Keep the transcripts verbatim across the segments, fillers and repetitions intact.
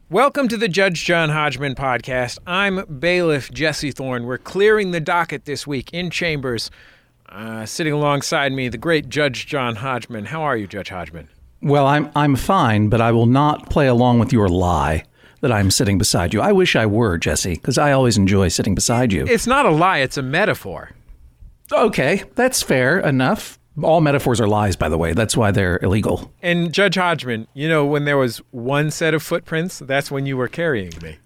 Welcome to the Judge John Hodgman podcast. I'm bailiff Jesse Thorne. We're clearing the docket this week in chambers. Uh, sitting alongside me, the great Judge John Hodgman. How are you, Judge Hodgman? Well, I'm I'm fine, but I will not play along with your lie that I'm sitting beside you. I wish I were, Jesse, because I always enjoy sitting beside you. It's not a lie, it's a metaphor. Okay, that's fair enough. All metaphors are lies, by the way. That's why they're illegal. And Judge Hodgman, you know, when there was one set of footprints, that's when you were carrying me.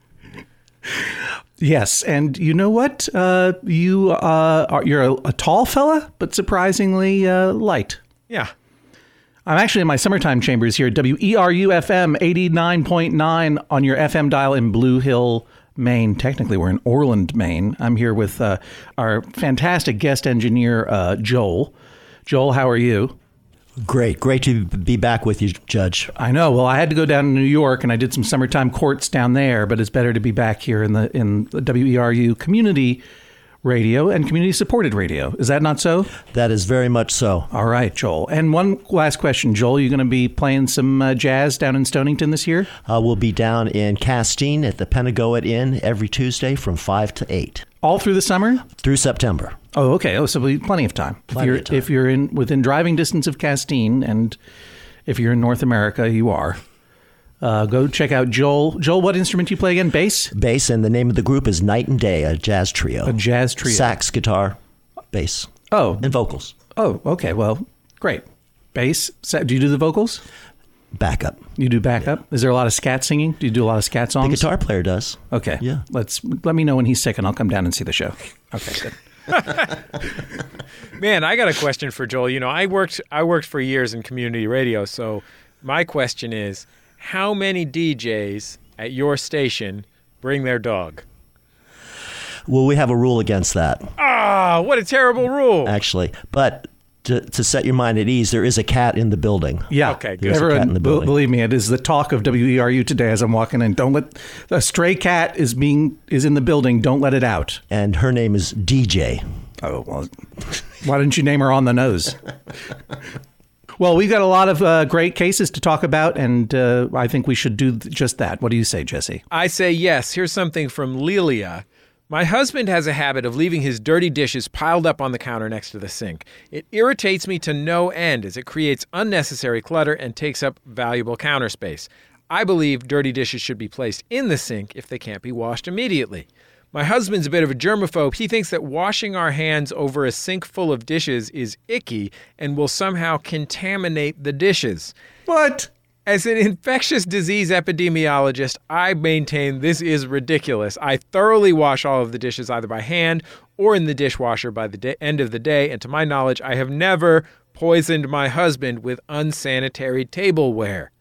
Yes, and you know what? Uh, you uh, are you're a, a tall fella, but surprisingly uh, light. Yeah. I'm actually in my summertime chambers here at W E R U F M eighty-nine point nine on your F M dial in Blue Hill, Maine. Technically, we're in Orland, Maine. I'm here with uh, our fantastic guest engineer, uh, Joel. Joel, how are you? Great. Great to be back with you, Judge. I know. Well, I had to go down to New York, and I did some summertime courts down there, but it's better to be back here in the in the W E R U community radio and community-supported radio. Is that not so? That is very much so. All right, Joel. And one last question, Joel. You going to be playing some uh, jazz down in Stonington this year? Uh, we'll be down in Castine at the Pentagoet Inn every Tuesday from five to eight. All through the summer? Through September. Oh, okay. Oh, so we plenty of time. Plenty if you're, of time. If you're in within driving distance of Castine, and if you're in North America, you are. Uh, go check out Joel. Joel, what instrument do you play again? Bass? Bass, and the name of the group is Night and Day, a jazz trio. A jazz trio. Sax, guitar, bass. Oh. And vocals. Oh, okay. Well, great. Bass. Sa- Do you do the vocals? Backup. You do backup? Yeah. Is there a lot of scat singing? Do you do a lot of scat songs? The guitar player does. Okay. Yeah. Let's let me know when he's sick, and I'll come down and see the show. Okay, good. Man, I got a question for Joel. You know, I worked I worked for years in community radio, so my question is, how many D Js at your station bring their dog? Well, we have a rule against that. Ah, what a terrible rule. Actually. But to, to set your mind at ease, there is a cat in the building. Yeah. Okay, good. There's a cat Everyone, in the b- building. believe me, it is the talk of W E R U today as I'm walking in. Don't let a stray cat is being is in the building. Don't let it out. And her name is D J. Oh, well, why didn't you name her on the nose? Well, we've got a lot of uh, great cases to talk about, and uh, I think we should do th- just that. What do you say, Jesse? I say yes. Here's something from Lelia. My husband has a habit of leaving his dirty dishes piled up on the counter next to the sink. It irritates me to no end as it creates unnecessary clutter and takes up valuable counter space. I believe dirty dishes should be placed in the sink if they can't be washed immediately. My husband's a bit of a germaphobe. He thinks that washing our hands over a sink full of dishes is icky and will somehow contaminate the dishes. What? As an infectious disease epidemiologist, I maintain this is ridiculous. I thoroughly wash all of the dishes either by hand or in the dishwasher by the day, end of the day, and to my knowledge, I have never poisoned my husband with unsanitary tableware.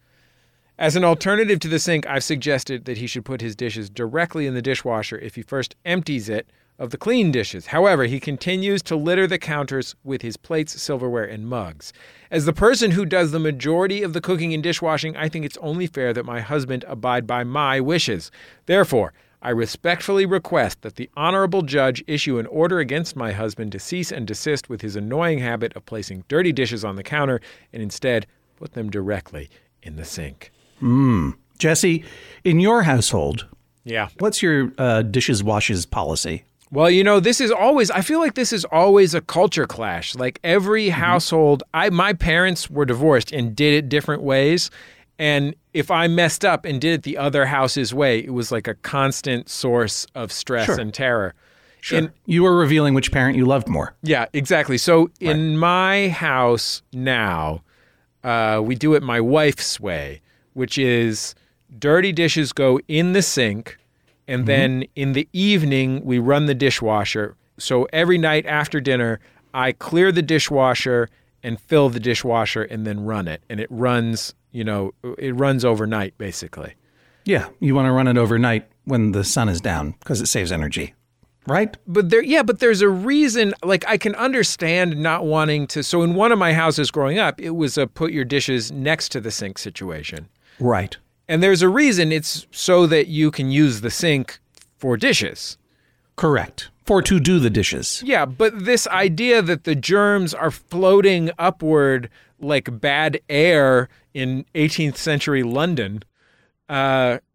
As an alternative to the sink, I've suggested that he should put his dishes directly in the dishwasher if he first empties it of the clean dishes. However, he continues to litter the counters with his plates, silverware, and mugs. As the person who does the majority of the cooking and dishwashing, I think it's only fair that my husband abide by my wishes. Therefore, I respectfully request that the honorable judge issue an order against my husband to cease and desist with his annoying habit of placing dirty dishes on the counter and instead put them directly in the sink. Mm. Jesse, in your household, yeah, what's your uh, dishes washes policy? Well, you know, this is always, I feel like this is always a culture clash. Like every mm-hmm. household, I my parents were divorced and did it different ways. And if I messed up and did it the other house's way, it was like a constant source of stress sure. and terror. Sure. And, you were revealing which parent you loved more. Yeah, exactly. So right. in my house now, uh, we do it my wife's way, which is dirty dishes go in the sink, and mm-hmm. then in the evening, we run the dishwasher. So every night after dinner, I clear the dishwasher and fill the dishwasher and then run it. And it runs, you know, it runs overnight, basically. Yeah, you want to run it overnight when the sun is down because it saves energy, right? But there, yeah, but there's a reason, like I can understand not wanting to. So in one of my houses growing up, it was a put your dishes next to the sink situation. Right. And there's a reason. It's so that you can use the sink for dishes. Correct. For to do the dishes. Yeah, but this idea that the germs are floating upward like bad air in eighteenth century London, uh,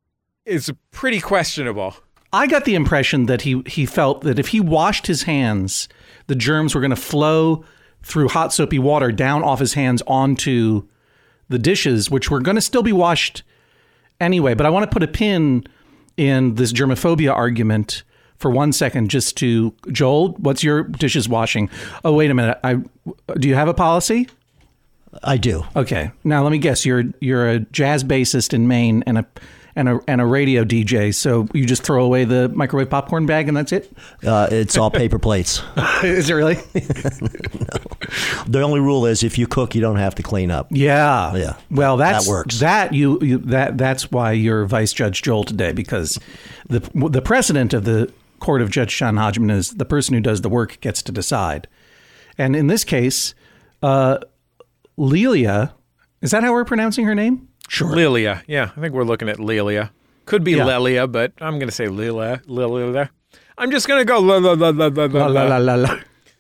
is pretty questionable. I got the impression that he, he felt that if he washed his hands, the germs were going to flow through hot soapy water down off his hands onto the dishes, which were going to still be washed anyway. But I want to put a pin in this germophobia argument for one second, just to, Joel, what's your dishes washing? Oh, wait a minute. I, do you have a policy? I do. Okay. Now let me guess. You're you're a jazz bassist in Maine and a and a and a radio D J. So you just throw away the microwave popcorn bag and that's it? Uh, it's all paper plates. Is it really? No. The only rule is if you cook, you don't have to clean up. Yeah. Yeah. Well, that's that works. That you, you that that's why you're Vice Judge Joel today, because the the precedent of the court of Judge John Hodgman is the person who does the work gets to decide. And in this case, uh, Lelia, is that how we're pronouncing her name? Sure. Lelia. Yeah, I think we're looking at Lelia. Could be Yeah. Lelia, but I'm going to say Lelia. Lelia. I'm just going to go la la la la la La la la la la.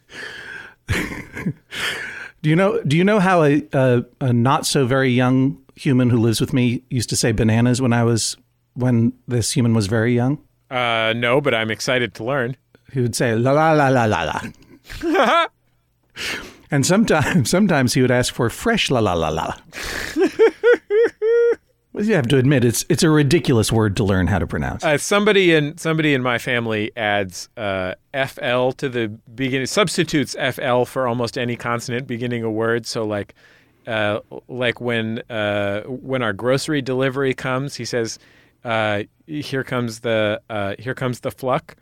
Do you know? Do you know how a, a a not so very young human who lives with me used to say bananas when I was when this human was very young? Uh, no, but I'm excited to learn. He would say la la la la la la. And sometimes, sometimes he would ask for fresh la la la la. Well, you have to admit it's it's a ridiculous word to learn how to pronounce. Uh, somebody in somebody in my family adds uh, F L to the beginning, substitutes F L for almost any consonant beginning a word. So like, uh, like when uh, when our grocery delivery comes, he says, uh, "Here comes the uh, here comes the fluck."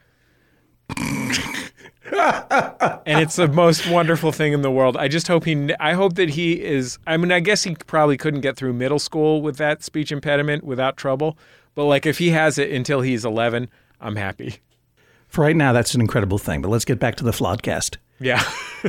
And it's the most wonderful thing in the world. I just hope he, I hope that he is, I mean, I guess he probably couldn't get through middle school with that speech impediment without trouble. But like if he has it until he's eleven, I'm happy. For right now, that's an incredible thing. But let's get back to the Flawedcast. Yeah.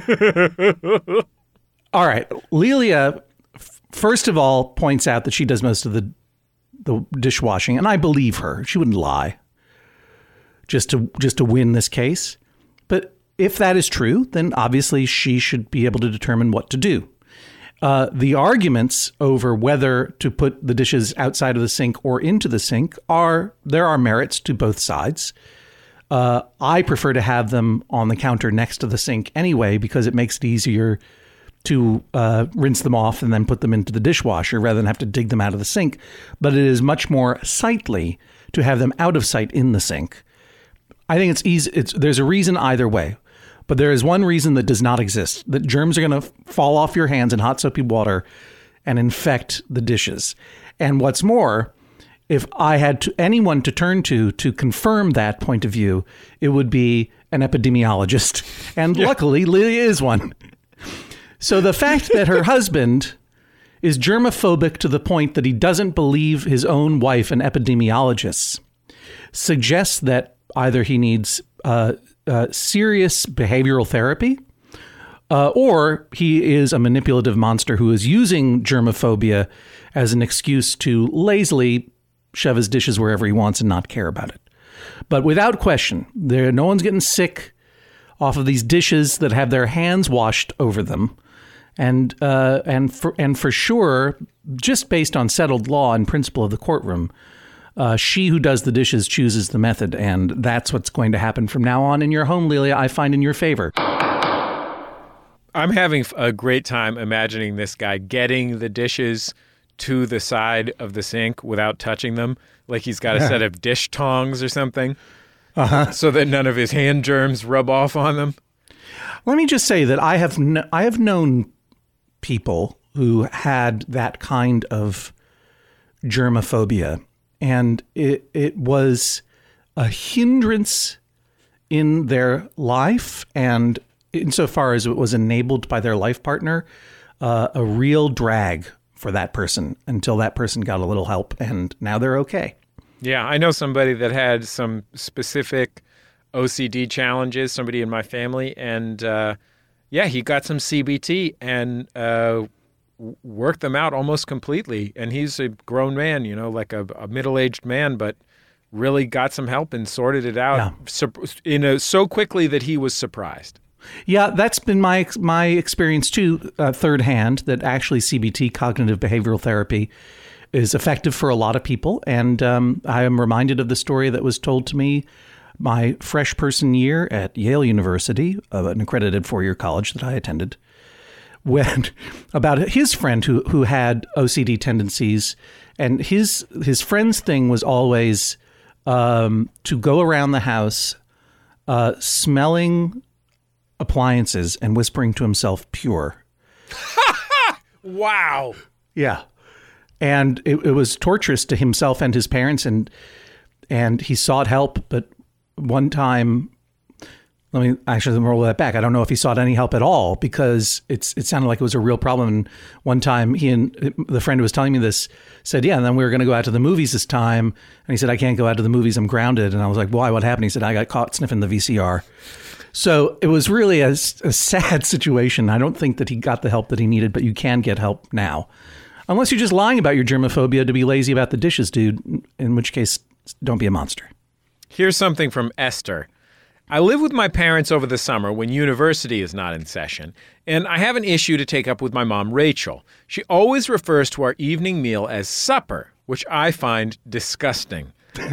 All right. Lelia, f- first of all, points out that she does most of the the dishwashing. And I believe her. She wouldn't lie just to just to win this case. But if that is true, then obviously she should be able to determine what to do. Uh, the arguments over whether to put the dishes outside of the sink or into the sink are, there are merits to both sides. Uh, I prefer to have them on the counter next to the sink anyway, because it makes it easier to uh, rinse them off and then put them into the dishwasher rather than have to dig them out of the sink. But it is much more sightly to have them out of sight in the sink. I think it's easy. It's, there's a reason either way, but there is one reason that does not exist, that germs are going to fall off your hands in hot soapy water and infect the dishes. And what's more, if I had to, anyone to turn to to confirm that point of view, it would be an epidemiologist. And yeah. Luckily, Lelia is one. So the fact that her husband is germophobic to the point that he doesn't believe his own wife, an epidemiologist, suggests that either he needs uh, uh, serious behavioral therapy, uh, or he is a manipulative monster who is using germophobia as an excuse to lazily shove his dishes wherever he wants and not care about it. But without question, there no one's getting sick off of these dishes that have their hands washed over them, and uh, and for and for sure, just based on settled law and principle of the courtroom. Uh, she who does the dishes chooses the method, and that's what's going to happen from now on in your home, Lelia, I find in your favor. I'm having a great time imagining this guy getting the dishes to the side of the sink without touching them, like he's got a set of dish tongs or something, uh-huh. so that none of his hand germs rub off on them. Let me just say that I have kn- I have known people who had that kind of germophobia. And it it was a hindrance in their life, and insofar as it was enabled by their life partner, uh, a real drag for that person until that person got a little help, and now they're okay. Yeah, I know somebody that had some specific O C D challenges, somebody in my family, and uh, yeah, he got some C B T and uh worked them out almost completely. And he's a grown man, you know, like a, a middle-aged man, but really got some help and sorted it out yeah. in a, so quickly that he was surprised. Yeah, that's been my my experience too, uh, third hand, that actually C B T, cognitive behavioral therapy, is effective for a lot of people. And um, I am reminded of the story that was told to me my fresh person year at Yale University, uh, an accredited four-year college that I attended, when about his friend who who had O C D tendencies, and his his friend's thing was always um, to go around the house uh, smelling appliances and whispering to himself, "Pure." Wow. Yeah. And it, it was torturous to himself and his parents, and and he sought help. But one time, let me actually roll that back. I don't know if he sought any help at all, because it's it sounded like it was a real problem. And one time, he and the friend who was telling me this said, yeah, and then we were going to go out to the movies this time. And he said, I can't go out to the movies. I'm grounded. And I was like, why? What happened? He said, I got caught sniffing the V C R. So it was really a, a sad situation. I don't think that he got the help that he needed, but you can get help now. Unless you're just lying about your germophobia to be lazy about the dishes, dude, in which case, don't be a monster. Here's something from Esther. I live with my parents over the summer when university is not in session, and I have an issue to take up with my mom, Rachel. She always refers to our evening meal as supper, which I find disgusting.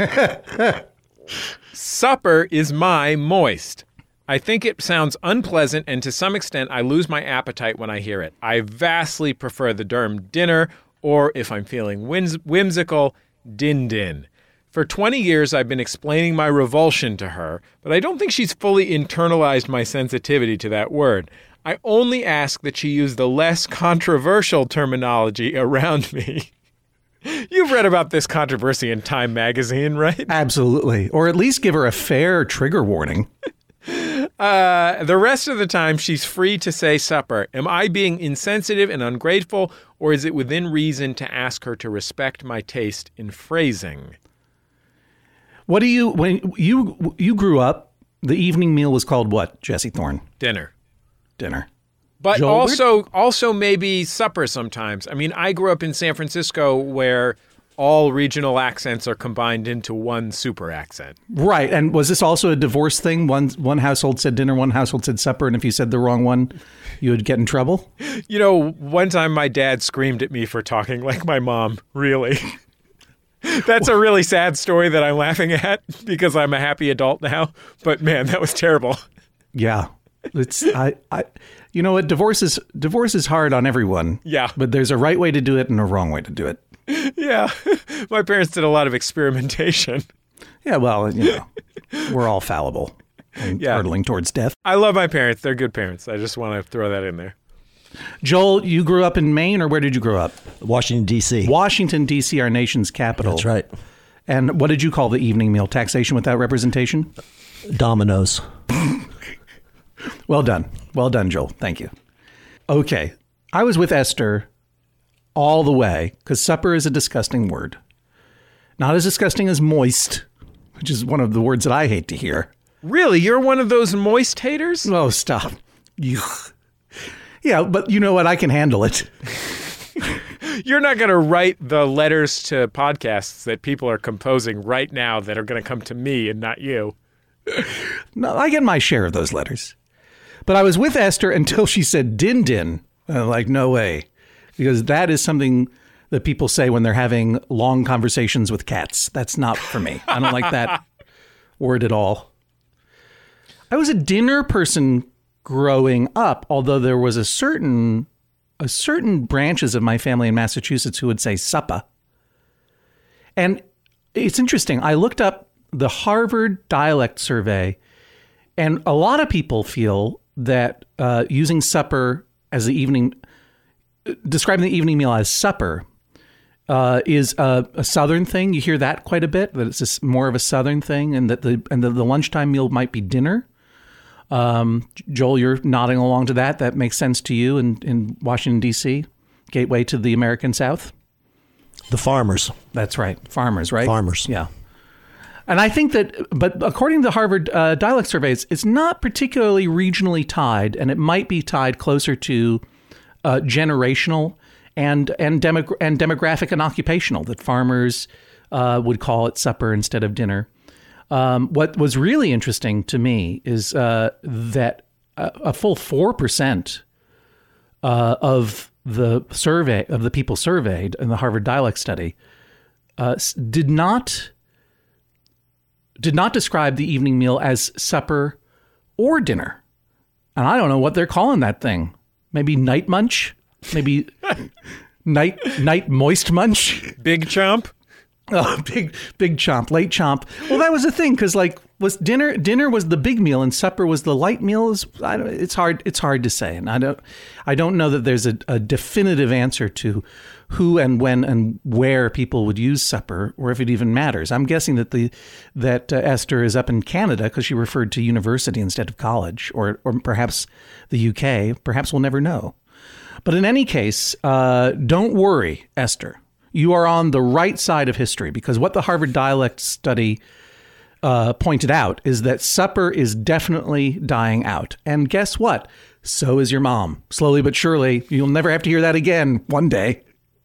Supper is my moist. I think it sounds unpleasant, and to some extent, I lose my appetite when I hear it. I vastly prefer the term dinner, or if I'm feeling whims- whimsical, din-din. For twenty years, I've been explaining my revulsion to her, but I don't think she's fully internalized my sensitivity to that word. I only ask that she use the less controversial terminology around me. You've read about this controversy in Time magazine, right? Absolutely. Or at least give her a fair trigger warning. Uh, the rest of the time, she's free to say supper. Am I being insensitive and ungrateful, or is it within reason to ask her to respect my taste in phrasing? What do you, when you you grew up, the evening meal was called what, Jesse Thorne? Dinner. Dinner. But Joel, also, also maybe supper sometimes. I mean, I grew up in San Francisco where all regional accents are combined into one super accent. Right. And was this also a divorce thing? One one household said dinner, one household said supper, and if you said the wrong one, you would get in trouble? You know, one time my dad screamed at me for talking like my mom, really. That's a really sad story that I'm laughing at because I'm a happy adult now. But man, that was terrible. Yeah. It's I, I you know what, divorce is divorce is hard on everyone. Yeah. But there's a right way to do it and a wrong way to do it. Yeah. My parents did a lot of experimentation. Yeah, well, you know, we're all fallible and Yeah. hurtling towards death. I love my parents. They're good parents. I just want to throw that in there. Joel, you grew up in Maine, or where did you grow up? Washington, D C Washington, D C, our nation's capital. That's right. And what did you call the evening meal? Taxation without representation? Dominoes. Well done. Well done, Joel. Thank you. Okay. I was with Esther all the way, because supper is a disgusting word. Not as disgusting as moist, which is one of the words that I hate to hear. Really? You're one of those moist haters? Oh, stop. Yuck. Yeah, but you know what? I can handle it. You're not going to write the letters to podcasts that people are composing right now that are going to come to me and not you. No, I get my share of those letters. But I was with Esther until she said din din. I'm like, no way. Because that is something that people say when they're having long conversations with cats. That's not for me. I don't like that word at all. I was a dinner person growing up, although there was a certain a certain branches of my family in Massachusetts who would say supper. And it's interesting. I looked up the Harvard dialect survey, and a lot of people feel that uh, using supper as the evening, describing the evening meal as supper, uh, is a, a Southern thing. You hear that quite a bit, that it's just more of a Southern thing, and that the and the, the lunchtime meal might be dinner. Um, Joel, you're nodding along to that. That makes sense to you in, in Washington, D C, gateway to the American South? The farmers. That's right. Farmers, right? Farmers. Yeah. And I think that, but according to the Harvard uh, dialect surveys, it's not particularly regionally tied, and it might be tied closer to uh, generational and and, demo- and demographic and occupational, that farmers uh, would call it supper instead of dinner. Um, what was really interesting to me is uh, that a, a full four percent uh, of the survey of the people surveyed in the Harvard dialect study uh, did not did not describe the evening meal as supper or dinner. And I don't know what they're calling that thing. Maybe night munch? Maybe night night moist munch? Big chomp? Oh, big big chomp, late chomp. Well, that was the thing, because like was dinner dinner was the big meal and supper was the light meal. Is I don't, it's hard it's hard to say, and I don't I don't know that there's a, a definitive answer to who and when and where people would use supper, or if it even matters. I'm guessing that the that uh, Esther is up in Canada because she referred to university instead of college, or or perhaps the U K. Perhaps we'll never know. But in any case, uh, don't worry, Esther. You are on the right side of history, because what the Harvard dialect study uh, pointed out is that supper is definitely dying out. And guess what? So is your mom. Slowly but surely, you'll never have to hear that again one day.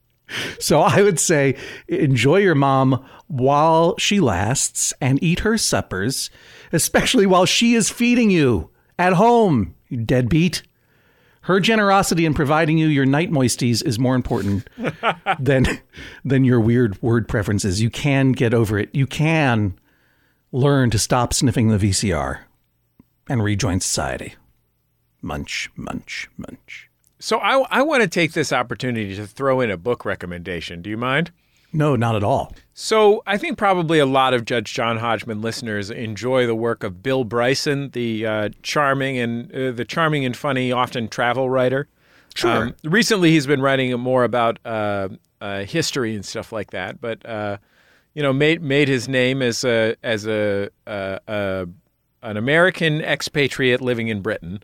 So I would say enjoy your mom while she lasts and eat her suppers, especially while she is feeding you at home, you deadbeat. Her generosity in providing you your night moisties is more important than than your weird word preferences. You can get over it. You can learn to stop sniffing the V C R and rejoin society. Munch, munch, munch. So I, I want to take this opportunity to throw in a book recommendation. Do you mind? No, not at all. So I think probably a lot of Judge John Hodgman listeners enjoy the work of Bill Bryson, the uh, charming and uh, the charming and funny, often travel writer. Sure. Um, recently, he's been writing more about uh, uh, history and stuff like that. But uh, you know, made made his name as a as a, uh, uh, an American expatriate living in Britain,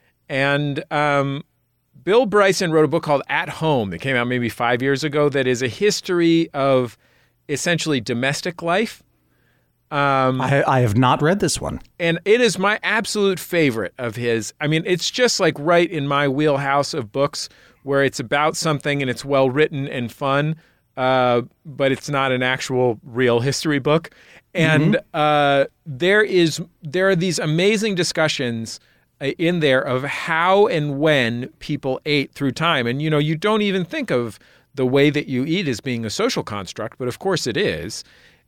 and um, Bill Bryson wrote a book called At Home that came out maybe five years ago that is a history of essentially domestic life. Um, I, I have not read this one. And it is my absolute favorite of his. I mean, it's just like right in my wheelhouse of books where it's about something and it's well written and fun, uh, but it's not an actual real history book. And mm-hmm. uh, there is there are these amazing discussions in there of how and when people ate through time. And, you know, you don't even think of the way that you eat as being a social construct, but of course it is.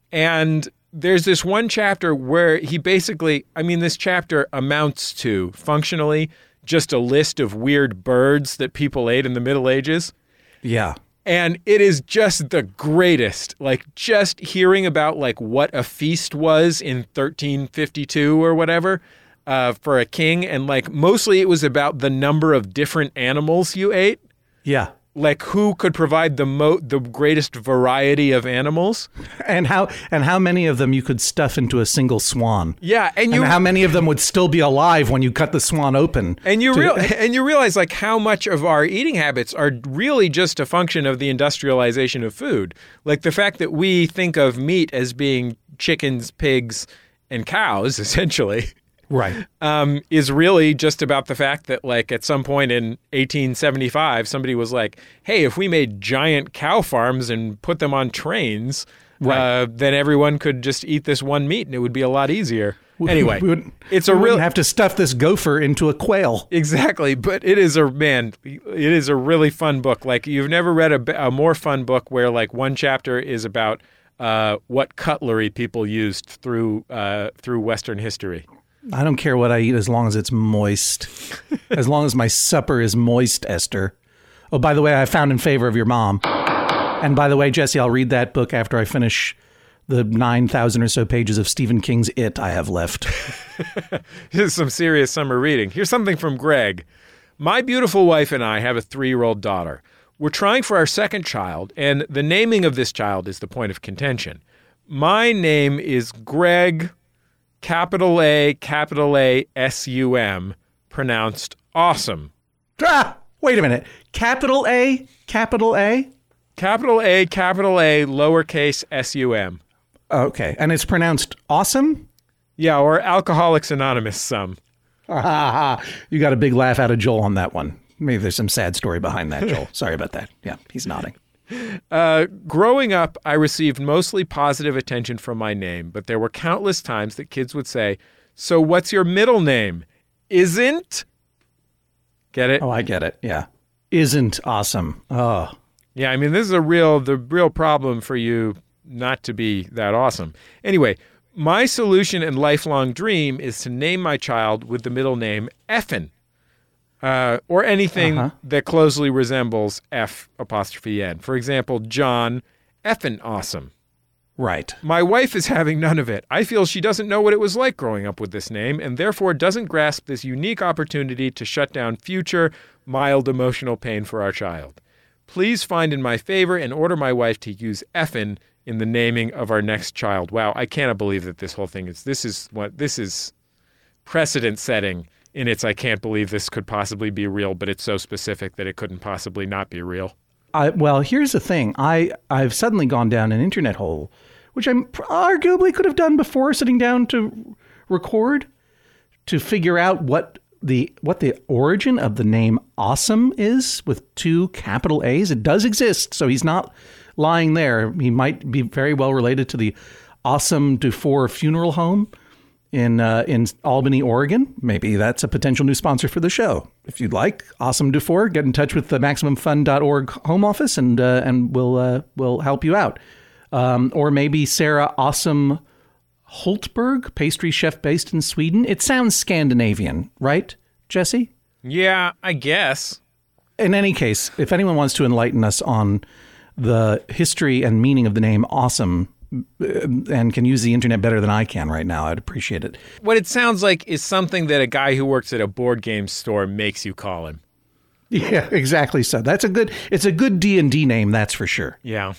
And there's this one chapter where he basically, I mean, this chapter amounts to functionally just a list of weird birds that people ate in the Middle Ages. Yeah. And it is just the greatest, like just hearing about like what a feast was in thirteen fifty-two or whatever. Uh, for a king, and like mostly it was about the number of different animals you ate. Yeah. Like who could provide the mo- the greatest variety of animals, and how and how many of them you could stuff into a single swan. Yeah, and you and how many of them would still be alive when you cut the swan open. And you to, real and you realize like how much of our eating habits are really just a function of the industrialization of food. Like the fact that we think of meat as being chickens, pigs, and cows, essentially. Right. Um, is really just about the fact that, like, at some point in eighteen seventy-five, somebody was like, hey, if we made giant cow farms and put them on trains, right. uh, then everyone could just eat this one meat and it would be a lot easier. Anyway, we would, it's we a real have to stuff this gopher into a quail. Exactly. But it is a, man, it is a really fun book. Like, you've never read a, a more fun book where, like, one chapter is about uh, what cutlery people used through uh, through Western history. I don't care what I eat as long as it's moist. As long as my supper is moist, Esther. Oh, by the way, I found In Favor of Your Mom. And by the way, Jesse, I'll read that book after I finish the nine thousand or so pages of Stephen King's It I have left. Here's some serious summer reading. Here's something from Greg. My beautiful wife and I have a three-year-old daughter. We're trying for our second child, and the naming of this child is the point of contention. My name is Greg... Capital A, capital A, S U M, pronounced awesome. Ah, wait a minute. Capital A, capital A? Capital A, capital A, lowercase S U M. Okay, and it's pronounced awesome? Yeah, or Alcoholics Anonymous some. Ah, you got a big laugh out of Joel on that one. Maybe there's some sad story behind that, Joel. Sorry about that. Yeah, he's nodding. Uh, growing up, I received mostly positive attention from my name, but there were countless times that kids would say, so what's your middle name? Isn't? Get it? Oh, I get it. Yeah. isn't awesome. Oh, Yeah, I mean, this is a real, the real problem for you not to be that awesome. Anyway, my solution and lifelong dream is to name my child with the middle name Effin, uh, or anything Uh-huh. that closely resembles F apostrophe N. For example, John Effin Awesome. right. My wife is having none of it. I feel she doesn't know what it was like growing up with this name and therefore doesn't grasp this unique opportunity to shut down future mild emotional pain for our child. Please find in my favor and order my wife to use Effin in the naming of our next child. Wow, I cannot believe that this whole thing is, this is what, this is precedent setting in its I can't believe this could possibly be real, but it's so specific that it couldn't possibly not be real. I, well, here's the thing. I, I've suddenly gone down an internet hole, which I arguably could have done before sitting down to record, to figure out what the what the origin of the name Awesome is with two capital A's. It does exist, so he's not lying there. He might be very well related to the Awesome Dufour Funeral Home in uh, in Albany, Oregon. Maybe that's a potential new sponsor for the show. If you'd like, Awesome Dufour, get in touch with the Maximum Fun dot org home office, and uh, and we'll uh, we'll help you out. Um, or maybe Sarah Awesome Hultberg, pastry chef based in Sweden. It sounds Scandinavian, right, Jesse? Yeah, I guess. In any case, if anyone wants to enlighten us on the history and meaning of the name Awesome, and can use the internet better than I can right now, I'd appreciate it. What it sounds like is something that a guy who works at a board game store makes you call him. Yeah, exactly. So that's a good. It's a good D and D name, that's for sure. Yeah.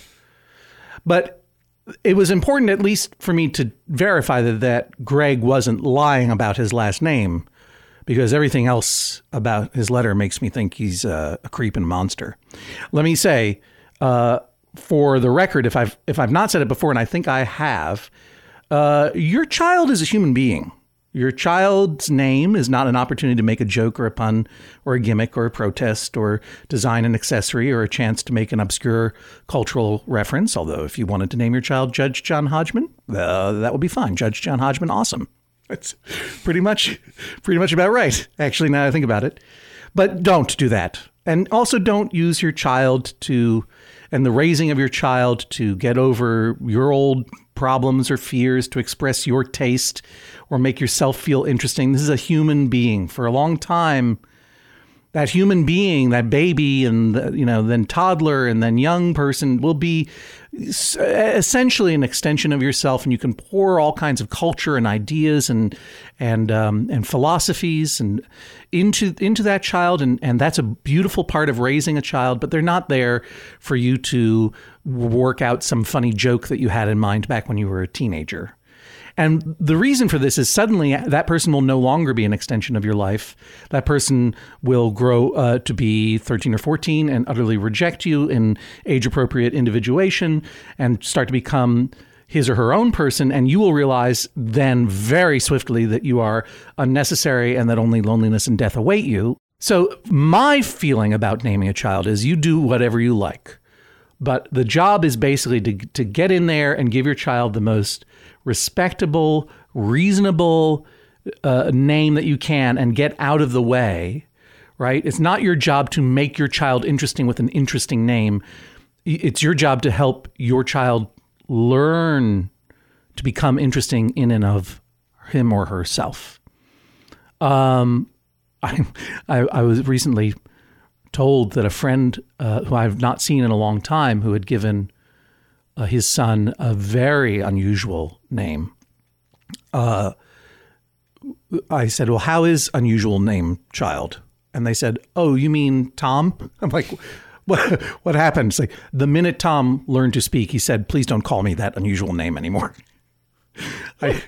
But it was important, at least for me, to verify that, that Greg wasn't lying about his last name, because everything else about his letter makes me think he's a, a creep and monster. Let me say, uh, for the record, if I've if I've not said it before, and I think I have, uh, your child is a human being. Your child's name is not an opportunity to make a joke or a pun or a gimmick or a protest or design an accessory or a chance to make an obscure cultural reference. Although if you wanted to name your child Judge John Hodgman, uh, that would be fine. Judge John Hodgman, awesome. That's pretty much, pretty much about right, actually, now I think about it. But don't do that. And also don't use your child to, and the raising of your child to get over your old problems or fears, to express your taste or make yourself feel interesting. This is a human being. For a long time, that human being, that baby, and the, you know, then toddler, and then young person will be essentially an extension of yourself, and you can pour all kinds of culture and ideas and and um, and philosophies and into into that child, and and that's a beautiful part of raising a child. But they're not there for you to work out some funny joke that you had in mind back when you were a teenager. And the reason for this is suddenly that person will no longer be an extension of your life. That person will grow uh, to be thirteen or fourteen and utterly reject you in age-appropriate individuation and start to become his or her own person. And you will realize then very swiftly that you are unnecessary and that only loneliness and death await you. So my feeling about naming a child is you do whatever you like. But the job is basically to to get in there and give your child the most respectable, reasonable uh, name that you can and get out of the way, right? It's not your job to make your child interesting with an interesting name. It's your job to help your child learn to become interesting in and of him or herself. Um, I, I, I was recently told that a friend uh, who I've not seen in a long time, who had given uh, his son a very unusual name. Uh, I said, well, how is unusual name, child? And they said, oh, you mean Tom? I'm like, what, what happened? It's like, the minute Tom learned to speak, he said, please don't call me that unusual name anymore. I,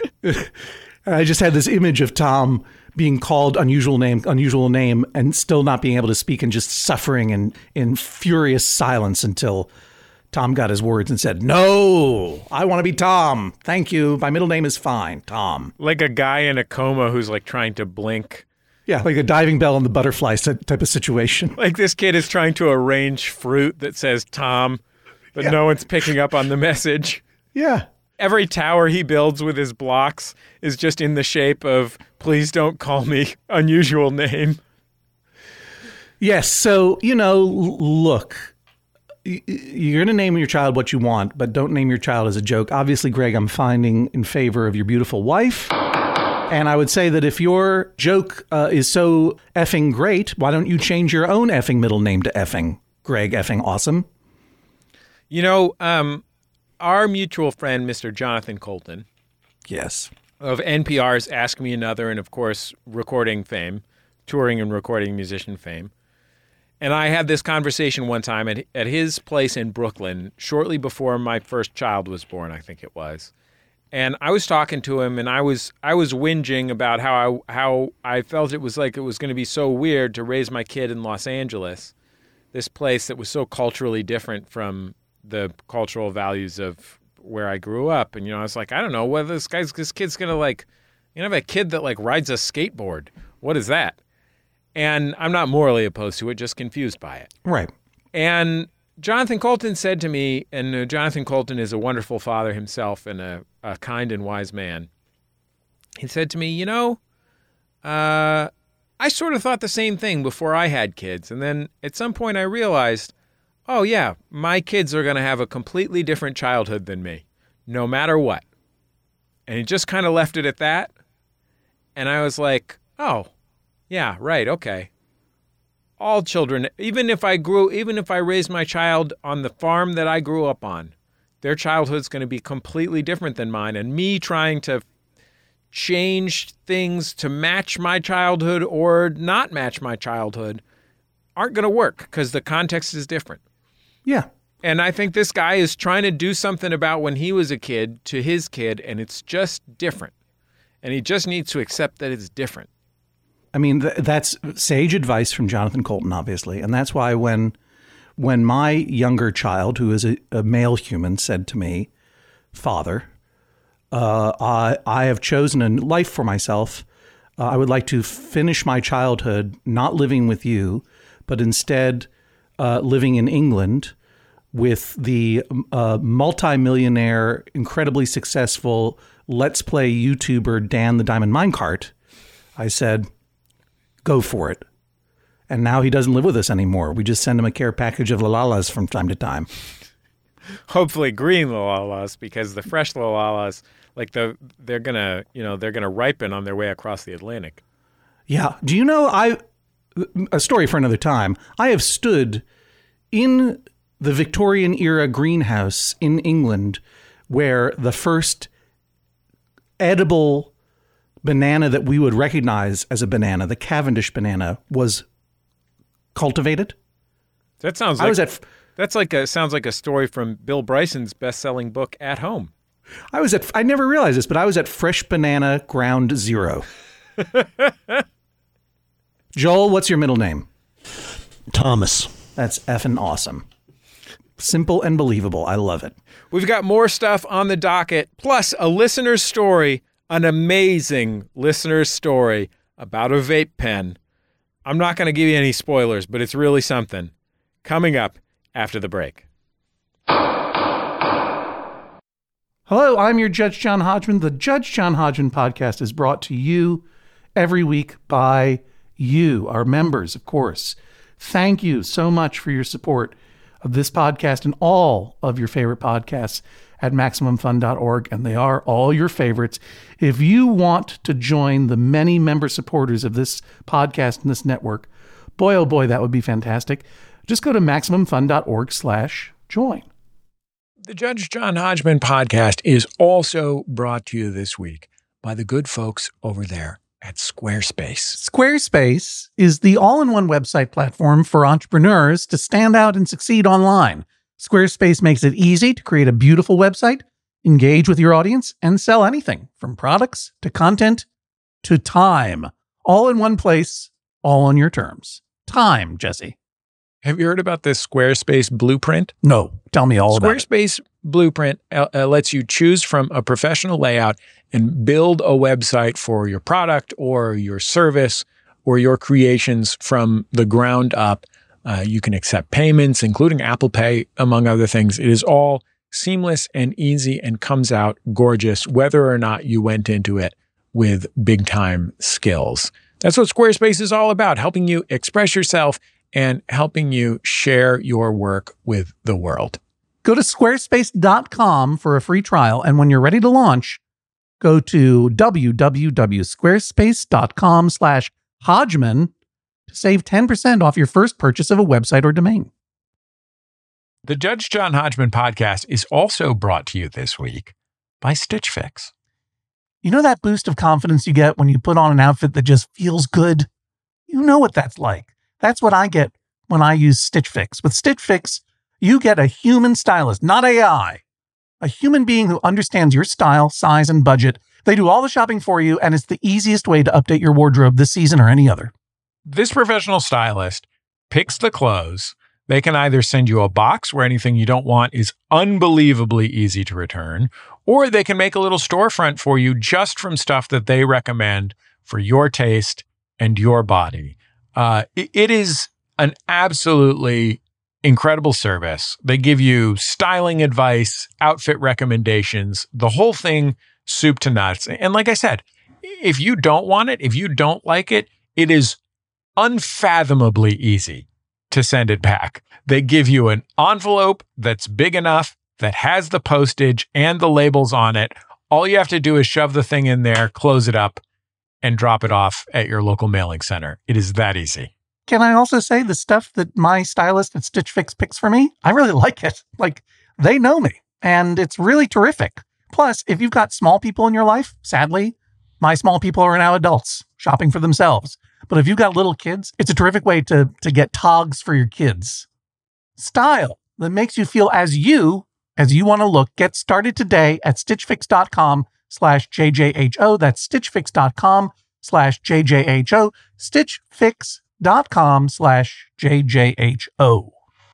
I just had this image of Tom being called unusual name, unusual name, and still not being able to speak and just suffering in, in furious silence until Tom got his words and said, no, I want to be Tom. Thank you. My middle name is fine. Tom. Like a guy in a coma who's like trying to blink. Yeah, like a diving bell on the butterfly type of situation. Like this kid is trying to arrange fruit that says Tom, but Yeah. no one's picking up on the message. Yeah. Every tower he builds with his blocks is just in the shape of, please don't call me unusual name. Yes. So, you know, l- look, y- y- you're going to name your child what you want, but don't name your child as a joke. Obviously, Greg, I'm finding in favor of your beautiful wife. And I would say that if your joke uh, is so effing great, why don't you change your own effing middle name to effing? Greg effing awesome. You know, um, our mutual friend, Mister Jonathan Colton, Yes. of N P R's Ask Me Another, and of course, recording fame, touring and recording musician fame. And I had this conversation one time at, at his place in Brooklyn, shortly before my first child was born, I think it was. And I was talking to him, and I was I was whinging about how I how I felt it was like it was going to be so weird to raise my kid in Los Angeles, this place that was so culturally different from the cultural values of where I grew up. And, you know, I was like, I don't know whether this guy's, this kid's going to like, you know, have a kid that like rides a skateboard. What is that? And I'm not morally opposed to it, just confused by it. Right. And Jonathan Colton said to me, and uh, Jonathan Colton is a wonderful father himself and a, a kind and wise man. He said to me, you know, uh, I sort of thought the same thing before I had kids. And then at some point I realized, oh, yeah, my kids are going to have a completely different childhood than me, no matter what. And he just kind of left it at that. And I was like, oh, yeah, right, okay. All children, even if I grew, even if I raised my child on the farm that I grew up on, their childhood's going to be completely different than mine. And me trying to change things to match my childhood or not match my childhood aren't going to work because the context is different. Yeah. And I think this guy is trying to do something about when he was a kid to his kid, and it's just different. And he just needs to accept that it's different. I mean, th- that's sage advice from Jonathan Colton, obviously. And that's why when when my younger child, who is a, a male human, said to me, Father, uh, I, I have chosen a life for myself. Uh, I would like to finish my childhood not living with you, but instead uh, living in England with the uh, multimillionaire, incredibly successful Let's Play YouTuber Dan the Diamond Minecart. I said, go for it. And now he doesn't live with us anymore. We just send him a care package of Lalalas from time to time. Hopefully green Lalalas, because the fresh Lalalas, like the they're gonna, you know, they're gonna ripen on their way across the Atlantic. Yeah. Do you know, I a story for another time. I have stood in the Victorian era greenhouse in England where the first edible banana that we would recognize as a banana, the Cavendish banana, was cultivated. That sounds like I was at that's like a sounds like a story from Bill Bryson's best-selling book At Home. I was at I never realized this, but I was at Fresh Banana Ground Zero. Joel, what's your middle name? Thomas. That's effing awesome. Simple and believable. I love it. We've got more stuff on the docket, plus a listener's story, an amazing listener's story about a vape pen. I'm not going to give you any spoilers, but it's really something. Coming up after the break. Hello, I'm your Judge John Hodgman. The Judge John Hodgman podcast is brought to you every week by you, our members, of course. Thank you so much for your support of this podcast and all of your favorite podcasts at Maximum Fun dot org, and they are all your favorites. If you want to join the many member supporters of this podcast and this network, boy, oh boy, that would be fantastic. Just go to Maximum Fun dot org slash join. The Judge John Hodgman podcast is also brought to you this week by the good folks over there at Squarespace. Squarespace is the all-in-one website platform for entrepreneurs to stand out and succeed online. Squarespace makes it easy to create a beautiful website, engage with your audience, and sell anything from products to content to time. All in one place, all on your terms. Time, Jesse. Have you heard about this Squarespace blueprint? No, tell me all about it. Squarespace Blueprint uh, uh, lets you choose from a professional layout and build a website for your product or your service or your creations from the ground up. Uh, you can accept payments, including Apple Pay, among other things. It is all seamless and easy and comes out gorgeous, whether or not you went into it with big-time skills. That's what Squarespace is all about, helping you express yourself and helping you share your work with the world. Go to squarespace dot com for a free trial, and when you're ready to launch, go to www.squarespace.com slash Hodgman to save ten percent off your first purchase of a website or domain. The Judge John Hodgman podcast is also brought to you this week by Stitch Fix. You know that boost of confidence you get when you put on an outfit that just feels good? You know what that's like. That's what I get when I use Stitch Fix. With Stitch Fix, you get a human stylist, not A I. A human being who understands your style, size, and budget. They do all the shopping for you, and it's the easiest way to update your wardrobe this season or any other. This professional stylist picks the clothes. They can either send you a box where anything you don't want is unbelievably easy to return, or they can make a little storefront for you just from stuff that they recommend for your taste and your body. Uh, it, it is an absolutely incredible service. They give you styling advice, outfit recommendations, the whole thing, soup to nuts. And like I said, if you don't want it, if you don't like it, it is unfathomably easy to send it back. They give you an envelope that's big enough, that has the postage and the labels on it. All you have to do is shove the thing in there, close it up, and drop it off at your local mailing center. It is that easy. Can I also say the stuff that my stylist at Stitch Fix picks for me? I really like it. Like, they know me, and it's really terrific. Plus, if you've got small people in your life, sadly, my small people are now adults shopping for themselves. But if you've got little kids, it's a terrific way to, to get togs for your kids. Style that makes you feel as you, as you want to look. Get started today at stitchfix.com slash JJHO. That's stitchfix.com slash JJHO. Stitchfix.com slash JJHO.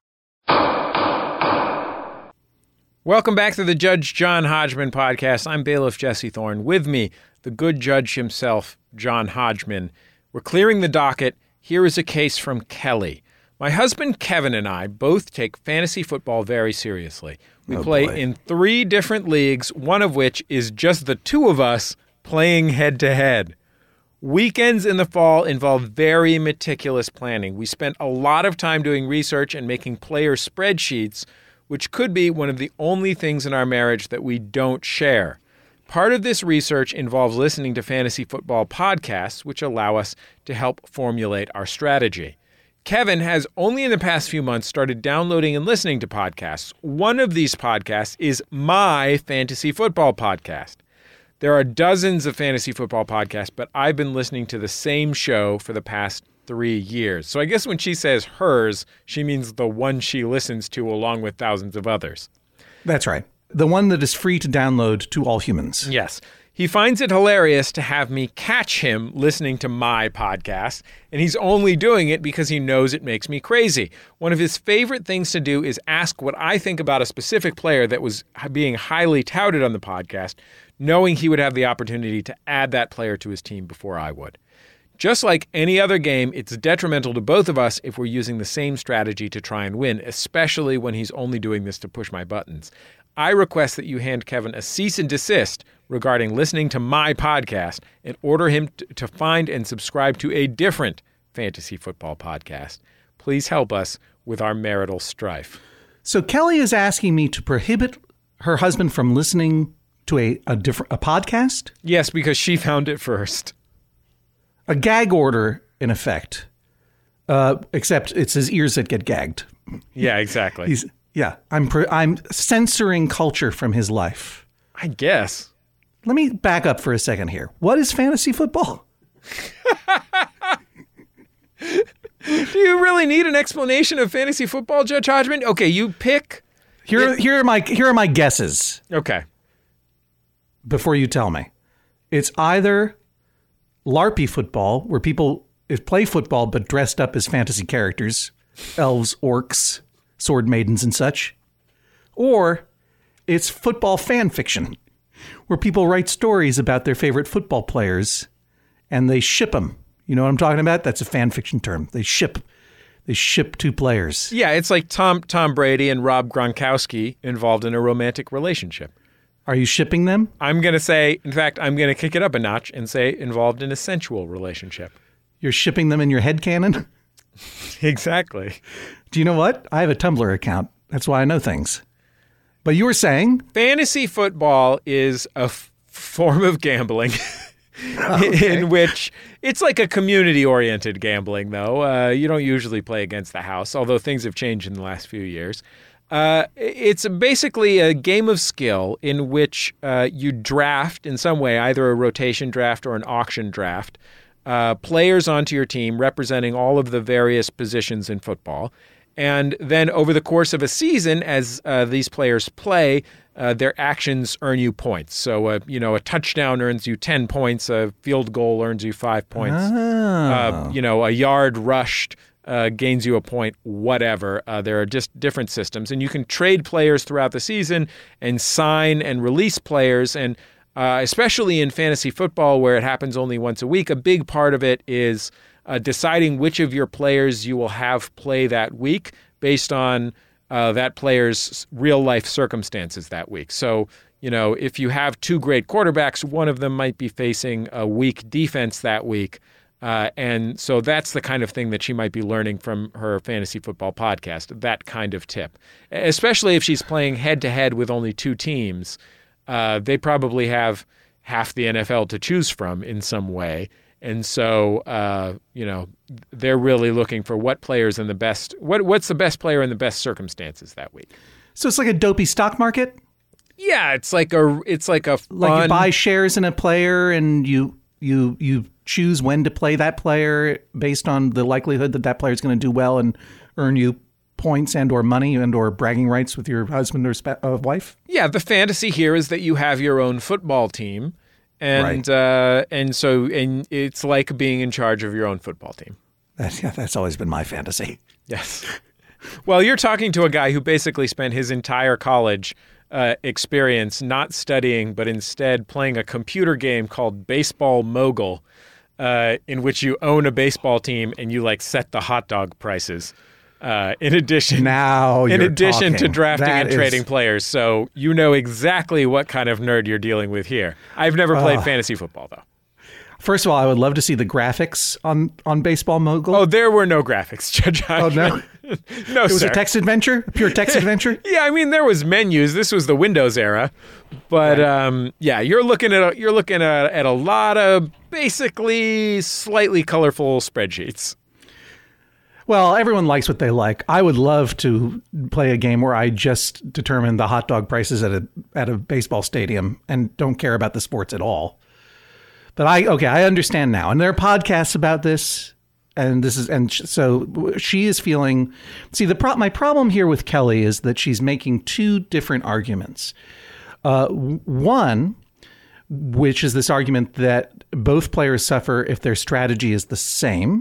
Welcome back to the Judge John Hodgman podcast. I'm bailiff Jesse Thorne. With me, the good judge himself, John Hodgman. We're clearing the docket. Here is a case from Kelly. My husband Kevin and I both take fantasy football very seriously. We Oh, play boy. in three different leagues, one of which is just the two of us playing head-to-head. Weekends in the fall involve very meticulous planning. We spent a lot of time doing research and making player spreadsheets, which could be one of the only things in our marriage that we don't share. Part of this research involves listening to fantasy football podcasts, which allow us to help formulate our strategy. Kevin has only in the past few months started downloading and listening to podcasts. One of these podcasts is my fantasy football podcast. There are dozens of fantasy football podcasts, but I've been listening to the same show for the past three years. So I guess when she says hers, she means the one she listens to along with thousands of others. That's right. The one that is free to download to all humans. Yes. He finds it hilarious to have me catch him listening to my podcast, and he's only doing it because he knows it makes me crazy. One of his favorite things to do is ask what I think about a specific player that was being highly touted on the podcast, knowing he would have the opportunity to add that player to his team before I would. Just like any other game, it's detrimental to both of us if we're using the same strategy to try and win, especially when he's only doing this to push my buttons. I request that you hand Kevin a cease and desist regarding listening to my podcast and order him t- to find and subscribe to a different fantasy football podcast. Please help us with our marital strife. So Kelly is asking me to prohibit her husband from listening to a, a different a podcast? Yes, because she found it first. A gag order, in effect. Uh, except it's his ears that get gagged. Yeah, exactly. He's yeah. I'm pre- I'm censoring culture from his life. I guess. Let me back up for a second here. What is fantasy football? Do you really need an explanation of fantasy football, Judge Hodgman? Okay, you pick. Here, here are my here are my guesses. Okay. Before you tell me, it's either LARPy football, where people play football but dressed up as fantasy characters, elves, orcs, sword maidens, and such, or it's football fan fiction, where people write stories about their favorite football players and they ship them. You know what I'm talking about? That's a fan fiction term. They ship, they ship two players. Yeah, it's like Tom Tom Brady and Rob Gronkowski involved in a romantic relationship. Are you shipping them? I'm going to say, in fact, I'm going to kick it up a notch and say involved in a sensual relationship. You're shipping them in your headcanon? Exactly. Do you know what? I have a Tumblr account. That's why I know things. But you were saying? Fantasy football is a f- form of gambling Okay. in which it's like a community-oriented gambling, though. Uh, you don't usually play against the house, although things have changed in the last few years. Uh, it's basically a game of skill in which uh, you draft in some way, either a rotation draft or an auction draft, uh, players onto your team representing all of the various positions in football. And then over the course of a season, as uh, these players play, uh, their actions earn you points. So, uh, you know, a touchdown earns you ten points, a field goal earns you five points. Oh. Uh, you know, a yard rushed uh, gains you a point, whatever. Uh, there are just different systems. And you can trade players throughout the season and sign and release players. And uh, especially in fantasy football, where it happens only once a week, a big part of it is uh, deciding which of your players you will have play that week based on uh, that player's real-life circumstances that week. So, you know, if you have two great quarterbacks, one of them might be facing a weak defense that week. Uh, and so that's the kind of thing that she might be learning from her fantasy football podcast, that kind of tip. Especially if she's playing head-to-head with only two teams. Uh, they probably have half the N F L to choose from in some way. And so, uh, you know, they're really looking for what players in the best, what what's the best player in the best circumstances that week. So it's like a dopey stock market? Yeah, it's like a, it's like a fun, Like you buy shares in a player and you you you choose when to play that player based on the likelihood that that player is going to do well and earn you points and or money and or bragging rights with your husband or spe- uh, wife? Yeah, the fantasy here is that you have your own football team. And right. uh, and so and it's like being in charge of your own football team. That's, yeah, that's always been my fantasy. Yes. Well, you're talking to a guy who basically spent his entire college uh, experience not studying, but instead playing a computer game called Baseball Mogul, uh, in which you own a baseball team and you like set the hot dog prices. Uh, in addition, now in you're addition talking. to drafting That and is... trading players, so you know exactly what kind of nerd you're dealing with here. I've never played uh, fantasy football, though. First of all, I would love to see the graphics on, on Baseball Mogul. Oh, there were no graphics, Judge. Oh, no? No, it was sir. a text adventure? A pure text adventure? Yeah, I mean, there was menus. This was the Windows era. But, right. um, yeah, you're looking at a, you're looking at, at a lot of basically slightly colorful spreadsheets. Well, everyone likes what they like. I would love to play a game where I just determine the hot dog prices at a at a baseball stadium and don't care about the sports at all. But I okay, I understand now. And there are podcasts about this, and this is and so she is feeling. See, the pro, my problem here with Kelly is that she's making two different arguments. Uh, one, which is this argument that both players suffer if their strategy is the same.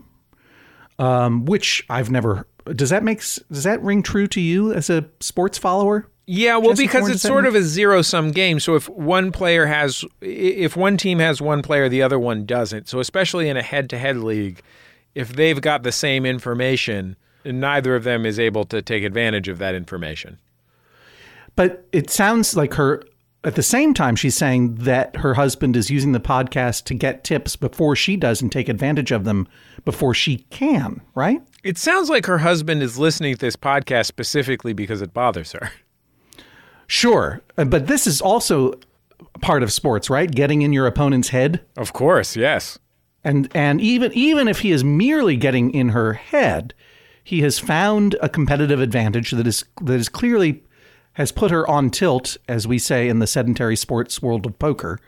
Um, which I've never. Does that make? Does that ring true to you as a sports follower? Yeah, well, Jesse because Thorne, it's sort of a zero-sum game. So if one player has, if one team has one player, the other one doesn't. So especially in a head-to-head league, if they've got the same information, neither of them is able to take advantage of that information. But it sounds like her. At the same time, she's saying that her husband is using the podcast to get tips before she does and take advantage of them before she can, right? It sounds like her husband is listening to this podcast specifically because it bothers her. Sure. But this is also part of sports, right? Getting in your opponent's head. Of course, yes. And and even even if he is merely getting in her head, he has found a competitive advantage that is that is clearly has put her on tilt, as we say in the sedentary sports world of poker.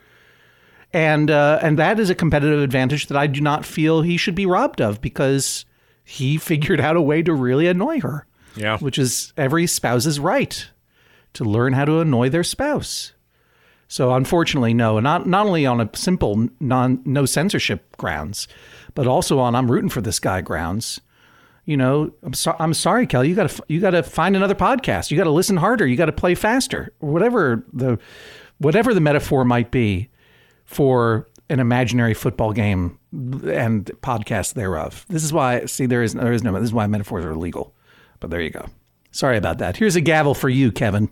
And uh, and that is a competitive advantage that I do not feel he should be robbed of because he figured out a way to really annoy her. Yeah. Which is every spouse's right to learn how to annoy their spouse. So unfortunately, no, not not only on a simple non no censorship grounds, but also on I'm rooting for this guy grounds. You know, I'm, so, I'm sorry, Kelly. You got to you got to find another podcast. You got to listen harder. You got to play faster. Whatever the whatever the metaphor might be for an imaginary football game and podcast thereof. This is why. See, there is there is no. This is why metaphors are illegal. But there you go. Sorry about that. Here's a gavel for you, Kevin.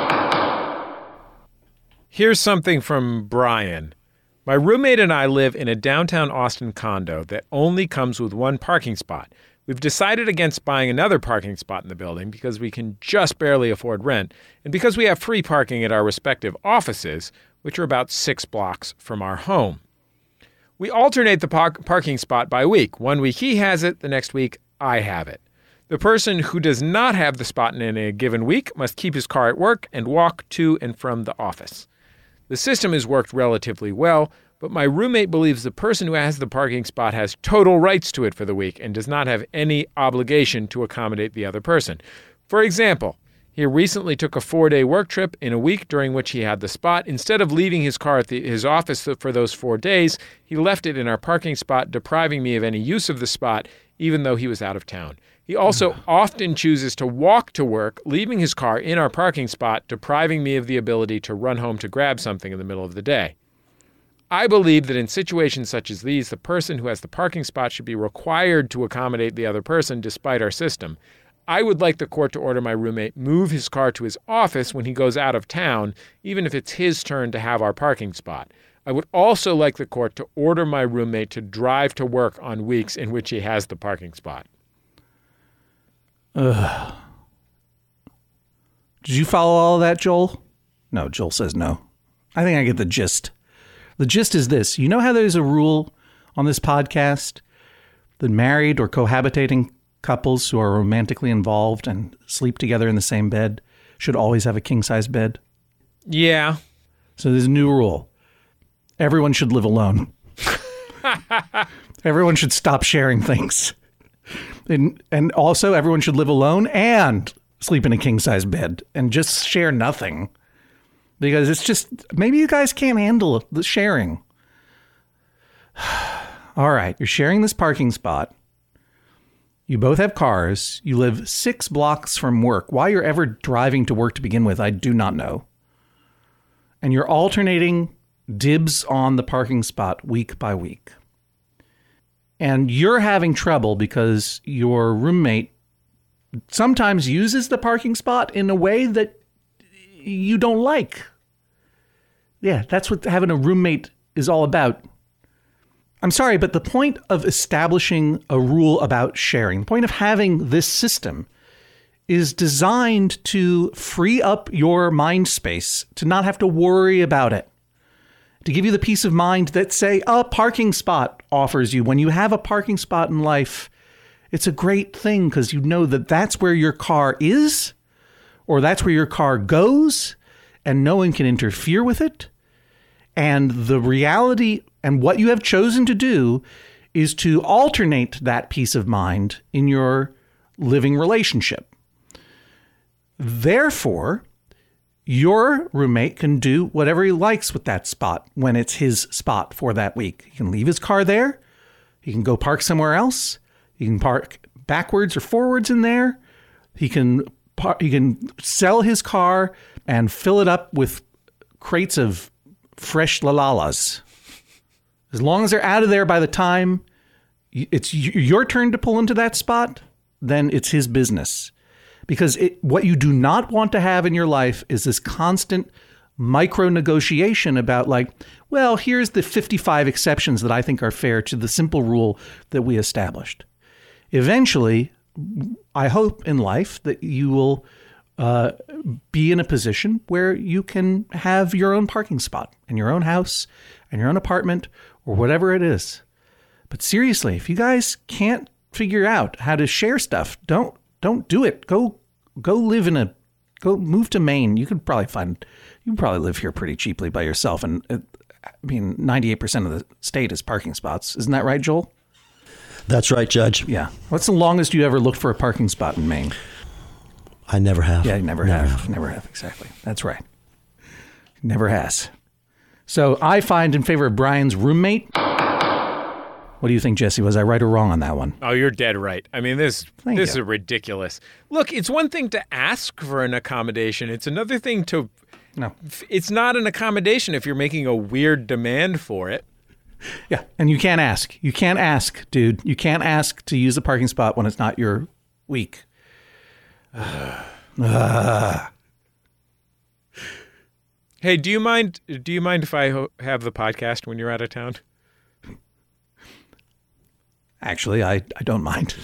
Here's something from Brian. My roommate and I live in a downtown Austin condo that only comes with one parking spot. We've decided against buying another parking spot in the building because we can just barely afford rent, and because we have free parking at our respective offices, which are about six blocks from our home. We alternate the par- parking spot by week. One week he has it, the next week I have it. The person who does not have the spot in a given week must keep his car at work and walk to and from the office. The system has worked relatively well, but my roommate believes the person who has the parking spot has total rights to it for the week and does not have any obligation to accommodate the other person. For example, he recently took a four-day work trip in a week during which he had the spot. Instead of leaving his car at the, his office for those four days, he left it in our parking spot, depriving me of any use of the spot, even though he was out of town. He also often chooses to walk to work, leaving his car in our parking spot, depriving me of the ability to run home to grab something in the middle of the day. I believe that in situations such as these, the person who has the parking spot should be required to accommodate the other person despite our system. I would like the court to order my roommate move his car to his office when he goes out of town, even if it's his turn to have our parking spot. I would also like the court to order my roommate to drive to work on weeks in which he has the parking spot. Ugh. Did you follow all of that, Joel? No, Joel says no. I think I get the gist. The gist is this. You know how there's a rule on this podcast that married or cohabitating couples who are romantically involved and sleep together in the same bed should always have a king-size bed? Yeah. So there's a new rule. Everyone should live alone. Everyone should stop sharing things. And, and also everyone should live alone and sleep in a king-size bed and just share nothing. Because it's just, maybe you guys can't handle the sharing. All right, you're sharing this parking spot. You both have cars. You live six blocks from work. Why you're ever driving to work to begin with, I do not know. And you're alternating dibs on the parking spot week by week. And you're having trouble because your roommate sometimes uses the parking spot in a way that you don't like. Yeah, that's what having a roommate is all about. I'm sorry, but the point of establishing a rule about sharing, the point of having this system is designed to free up your mind space, to not have to worry about it, to give you the peace of mind that, say, a parking spot offers you. When you have a parking spot in life, it's a great thing because you know that that's where your car is, or that's where your car goes, and no one can interfere with it. And the reality and what you have chosen to do is to alternate that peace of mind in your living relationship. Therefore, your roommate can do whatever he likes with that spot when it's his spot for that week. He can leave his car there. He can go park somewhere else. He can park backwards or forwards in there. He can par- he can sell his car and fill it up with crates of fresh lalalas. As long as they're out of there by the time it's your turn to pull into that spot, then it's his business. Because it, what you do not want to have in your life is this constant micro negotiation about like, well, here's the fifty-five exceptions that I think are fair to the simple rule that we established. Eventually, I hope in life that you will uh, be in a position where you can have your own parking spot in your own house and your own apartment or whatever it is. But seriously, if you guys can't figure out how to share stuff, don't don't do it. Go go live in a go move to Maine. You could probably find you can probably live here pretty cheaply by yourself. And uh, I mean, ninety-eight percent of the state is parking spots. Isn't that right, Joel? That's right, Judge. Yeah. What's the longest you ever looked for a parking spot in Maine? I never have. Yeah, you never, never have. have. Never have. Exactly. That's right. Never has. So I find in favor of Brian's roommate. What do you think, Jesse? Was I right or wrong on that one? Oh, you're dead right. I mean, this Thank this you. is ridiculous. Look, it's one thing to ask for an accommodation. It's another thing to... No. It's not an accommodation if you're making a weird demand for it. Yeah, and you can't ask. You can't ask, dude. You can't ask to use a parking spot when it's not your week. uh. Hey, do you mind? Do you mind if I ho- have the podcast when you're out of town? Actually, I, I don't mind.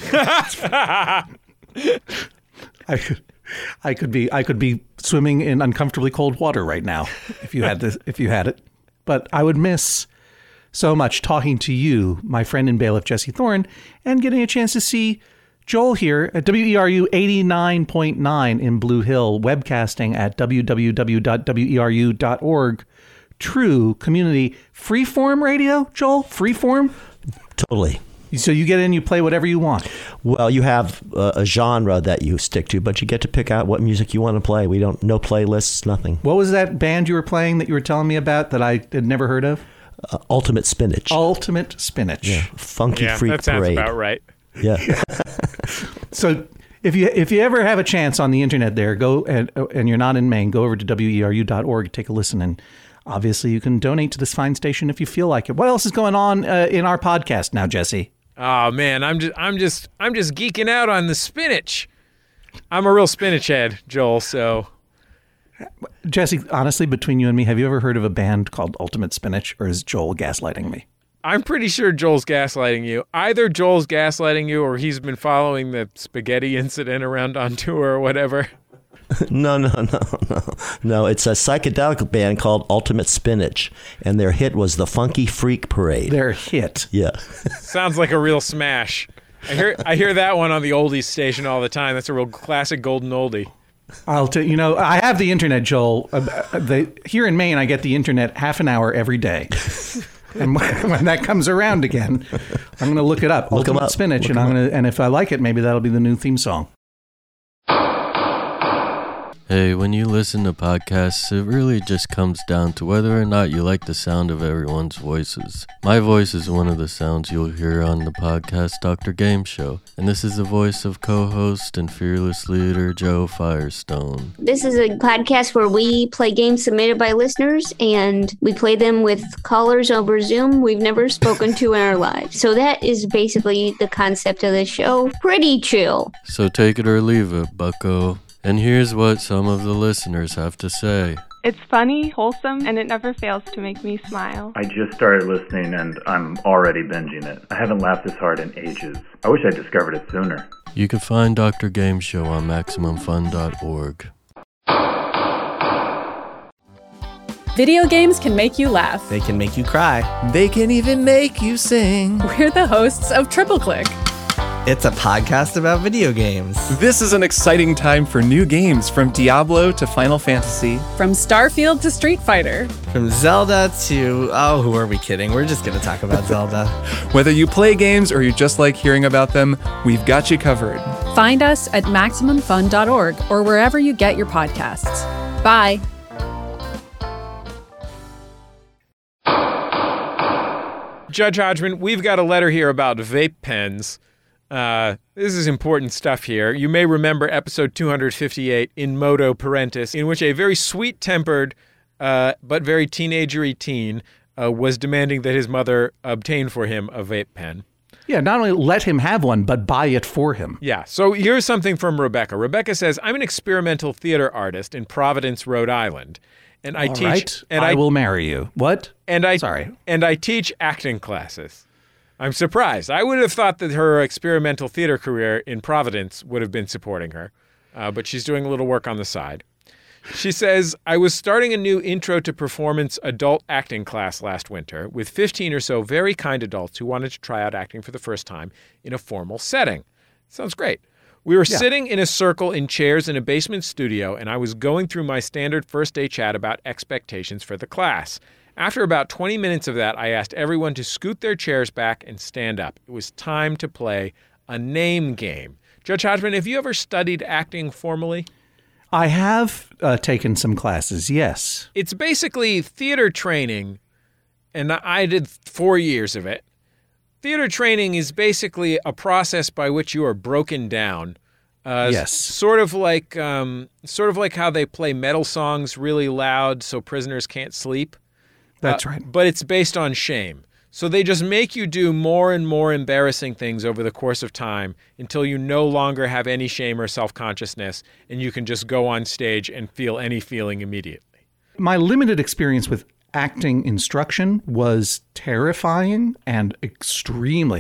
I could, I could be I could be swimming in uncomfortably cold water right now if you had this if you had it. But I would miss so much talking to you, my friend and bailiff Jesse Thorne, and getting a chance to see Joel here at W E R U eighty-nine point nine in Blue Hill, webcasting at w w w dot w e r u dot org. True community freeform radio, Joel? Freeform? Totally. So you get in, you play whatever you want. Well, you have uh, a genre that you stick to, but you get to pick out what music you want to play. We don't, no playlists, nothing. What was that band you were playing that you were telling me about that I had never heard of? Uh, Ultimate Spinach. Ultimate Spinach. Yeah. Funky yeah, Freak that sounds Parade. about right. Yeah. So if you if you ever have a chance on the internet there, go and and you're not in Maine, go over to w e r u dot org, take a listen, and obviously you can donate to this fine station if you feel like it. What else is going on uh, in our podcast now, Jesse? Oh man, I'm just I'm just I'm just geeking out on the spinach. I'm a real spinach head, Joel, so Jesse, honestly, between you and me, have you ever heard of a band called Ultimate Spinach, or is Joel gaslighting me? I'm pretty sure Joel's gaslighting you. Either Joel's gaslighting you or he's been following the spaghetti incident around on tour or whatever. No, no, no, no. No, it's a psychedelic band called Ultimate Spinach, and their hit was the Funky Freak Parade. Their hit. Yeah. Sounds like a real smash. I hear I hear that one on the oldies station all the time. That's a real classic golden oldie. I'll tell you know, I have the internet, Joel. Uh, the, here in Maine, I get the internet half an hour every day. And when that comes around again, I'm going to look it up. Look 'em Ultimate up. Spinach, Look and 'em I'm going to, and if I like it, maybe that'll be the new theme song. Hey, when you listen to podcasts, it really just comes down to whether or not you like the sound of everyone's voices. My voice is one of the sounds you'll hear on the podcast Doctor Game Show, and this is the voice of co-host and fearless leader Joe Firestone. This is a podcast where we play games submitted by listeners, and we play them with callers over Zoom we've never spoken to in our lives. So that is basically the concept of the show. Pretty chill. So take it or leave it, bucko. And here's what some of the listeners have to say. It's funny, wholesome, and it never fails to make me smile. I just started listening and I'm already binging it. I haven't laughed this hard in ages. I wish I discovered it sooner. You can find Doctor Game Show on maximum fun dot org. Video games can make you laugh. They can make you cry. They can even make you sing. We're the hosts of Triple Click. It's a podcast about video games. This is an exciting time for new games, from Diablo to Final Fantasy. From Starfield to Street Fighter. From Zelda to... Oh, who are we kidding? We're just going to talk about Zelda. Whether you play games or you just like hearing about them, we've got you covered. Find us at maximum fun dot org or wherever you get your podcasts. Bye. Judge Hodgman, we've got a letter here about vape pens. Uh, this is important stuff here. You may remember episode two hundred fifty-eight, In Modo Parentis, in which a very sweet-tempered uh, but very teenagery teen uh, was demanding that his mother obtain for him a vape pen. Yeah, not only let him have one, but buy it for him. Yeah, so here's something from Rebecca. Rebecca says, I'm an experimental theater artist in Providence, Rhode Island. And I All teach... right, and I, I will marry you. What? And I, Sorry. And I teach acting classes. I'm surprised. I would have thought that her experimental theater career in Providence would have been supporting her, uh, but she's doing a little work on the side. She says, I was starting a new intro to performance adult acting class last winter with fifteen or so very kind adults who wanted to try out acting for the first time in a formal setting. Sounds great. We were yeah. sitting in a circle in chairs in a basement studio, and I was going through my standard first day chat about expectations for the class. After about twenty minutes of that, I asked everyone to scoot their chairs back and stand up. It was time to play a name game. Judge Hodgman, have you ever studied acting formally? I have uh, taken some classes, yes. It's basically theater training, and I did four years of it. Theater training is basically a process by which you are broken down. Uh, yes. Sort of like, um, sort of like how they play metal songs really loud so prisoners can't sleep. That's uh, right. But it's based on shame. So they just make you do more and more embarrassing things over the course of time until you no longer have any shame or self-consciousness, and you can just go on stage and feel any feeling immediately. My limited experience with acting instruction was terrifying and extremely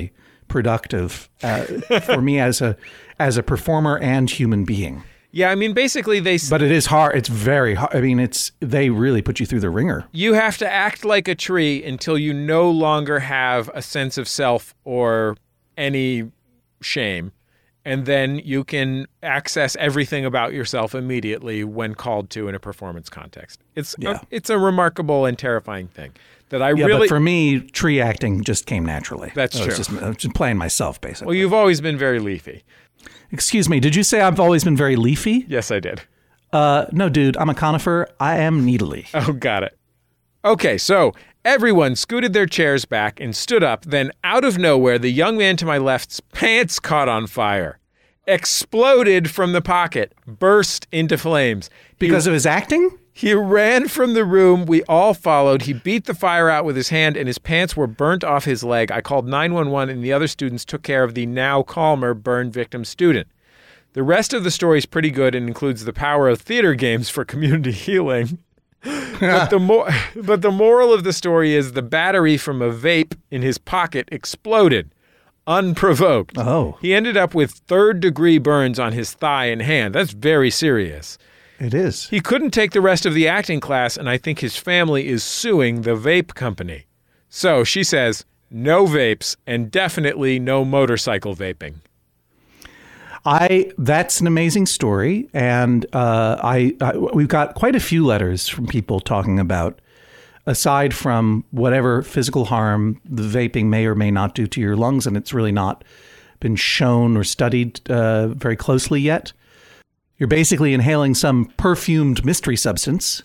productive uh, for me as a as a performer and human being. Yeah, I mean, basically they... But it is hard. It's very hard. I mean, it's they really put you through the ringer. You have to act like a tree until you no longer have a sense of self or any shame. And then you can access everything about yourself immediately when called to in a performance context. It's Yeah. a, it's a remarkable and terrifying thing that I Yeah, really... but for me, tree acting just came naturally. That's I was true. Just, I was just playing myself, basically. Well, you've always been very leafy. Excuse me, did you say I've always been very leafy? Yes, I did. Uh, no, dude, I'm a conifer. I am needly. Oh, got it. Okay, so everyone scooted their chairs back and stood up. Then, out of nowhere, the young man to my left's pants caught on fire, exploded from the pocket, burst into flames. Because of his acting? He ran from the room. We all followed. He beat the fire out with his hand, and his pants were burnt off his leg. I called nine one one, and the other students took care of the now calmer burn victim student. The rest of the story is pretty good and includes the power of theater games for community healing. but, the mo- but the moral of the story is the battery from a vape in his pocket exploded, unprovoked. Oh. He ended up with third-degree burns on his thigh and hand. That's very serious. It is. He couldn't take the rest of the acting class, and I think his family is suing the vape company. So she says, no vapes and definitely no motorcycle vaping. I that's an amazing story, and uh, I, I we've got quite a few letters from people talking about, aside from whatever physical harm the vaping may or may not do to your lungs, and it's really not been shown or studied uh, very closely yet. You're basically inhaling some perfumed mystery substance.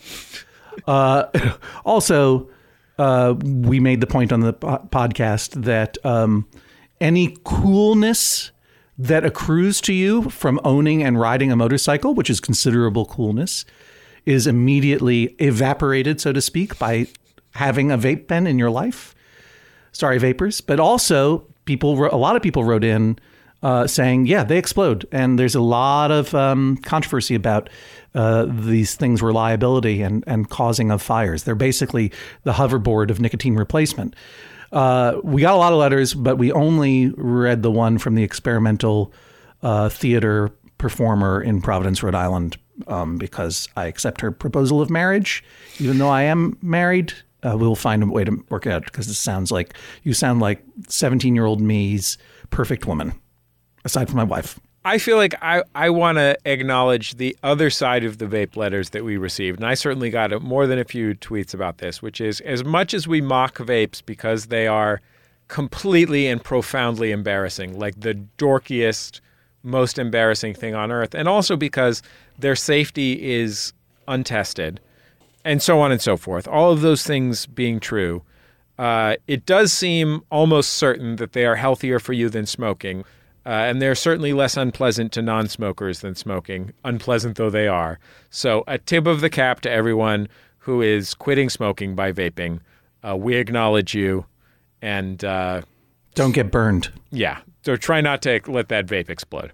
Uh, also, uh, we made the point on the po- podcast that um, any coolness that accrues to you from owning and riding a motorcycle, which is considerable coolness, is immediately evaporated, so to speak, by having a vape pen in your life. Sorry, vapors. But also, people, a lot of people wrote in uh, saying, yeah, they explode. And there's a lot of um, controversy about uh, these things' reliability and, and causing of fires. They're basically the hoverboard of nicotine replacement. Uh, we got a lot of letters, but we only read the one from the experimental uh, theater performer in Providence, Rhode Island, um, because I accept her proposal of marriage. Even though I am married, uh, we will find a way to work it out, because it sounds like you sound like seventeen-year-old me's perfect woman, aside from my wife. I feel like I, I want to acknowledge the other side of the vape letters that we received. And I certainly got a, more than a few tweets about this, which is as much as we mock vapes because they are completely and profoundly embarrassing, like the dorkiest, most embarrassing thing on earth, and also because their safety is untested, and so on and so forth. All of those things being true, uh, it does seem almost certain that they are healthier for you than smoking. Uh, and they're certainly less unpleasant to non-smokers than smoking, unpleasant though they are. So a tip of the cap to everyone who is quitting smoking by vaping. Uh, we acknowledge you, and uh, don't get burned. Yeah, so try not to let that vape explode.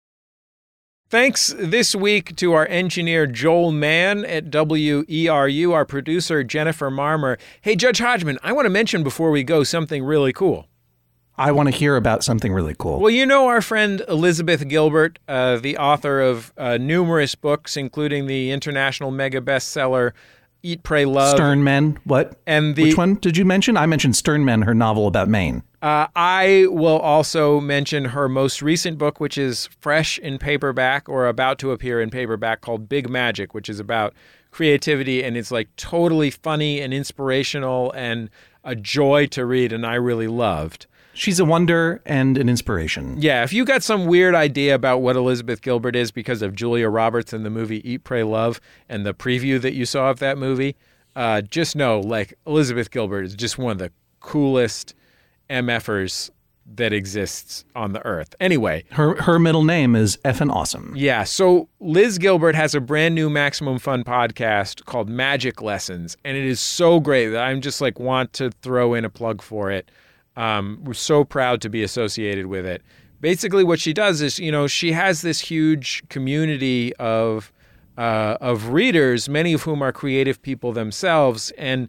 Thanks this week to our engineer Joel Mann at W E R U, our producer Jennifer Marmer. Hey, Judge Hodgman, I want to mention before we go something really cool. I want to hear about something really cool. Well, you know our friend Elizabeth Gilbert, uh, the author of uh, numerous books, including the international mega bestseller Eat, Pray, Love. Stern Men. What? And the, Which one did you mention? I mentioned Stern Men, her novel about Maine. Uh, I will also mention her most recent book, which is fresh in paperback or about to appear in paperback, called Big Magic, which is about creativity, and it's like totally funny and inspirational and a joy to read, and I really loved. She's a wonder and an inspiration. Yeah, if you got some weird idea about what Elizabeth Gilbert is because of Julia Roberts in the movie Eat, Pray, Love and the preview that you saw of that movie, uh, just know, like, Elizabeth Gilbert is just one of the coolest MFers that exists on the earth. Anyway. Her her middle name is effing awesome. Yeah, so Liz Gilbert has a brand new Maximum Fun podcast called Magic Lessons, and it is so great that I'm just, like, want to throw in a plug for it. Um, we're so proud to be associated with it. Basically, what she does is, you know, she has this huge community of uh, of readers, many of whom are creative people themselves, and